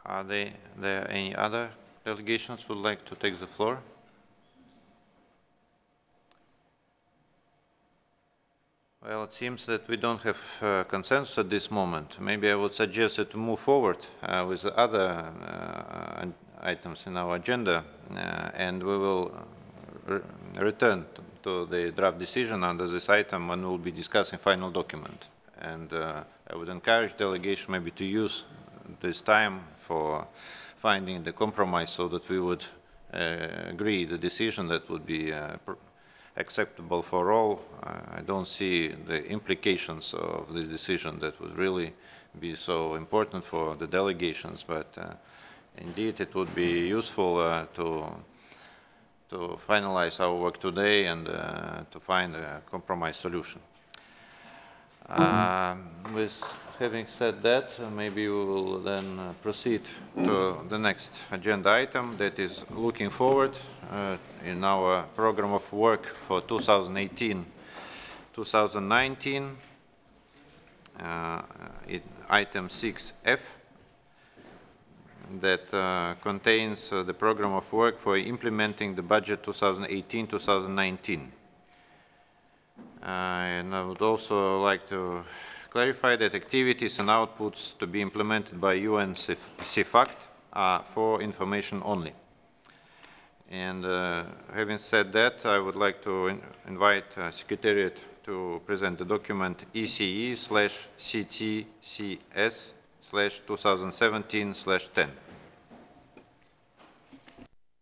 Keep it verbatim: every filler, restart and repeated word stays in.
Are they, there any other delegations who would like to take the floor? Well, it seems that we don't have uh, consensus at this moment. Maybe I would suggest that to move forward uh, with the other uh, items in our agenda, uh, and we will re return to the draft decision under this item when we will be discussing final document. And uh, I would encourage delegation maybe to use this time for finding the compromise so that we would uh, agree the decision that would be uh, acceptable for all. I don't see the implications of this decision that would really be so important for the delegations, but uh, indeed it would be useful uh, to to finalize our work today and uh, to find a compromise solution. Um, with having said that, uh, maybe we will then uh, proceed to the next agenda item, that is looking forward uh, in our program of work for two thousand eighteen two thousand nineteen, uh, it, item six F, that uh, contains uh, the program of work for implementing the budget two thousand eighteen two thousand nineteen. Uh, and I would also like to clarify that activities and outputs to be implemented by U N C FACT are for information only. And uh, having said that, I would like to in invite uh, Secretariat to present the document E C E slash C T C S slash two thousand seventeen slash ten.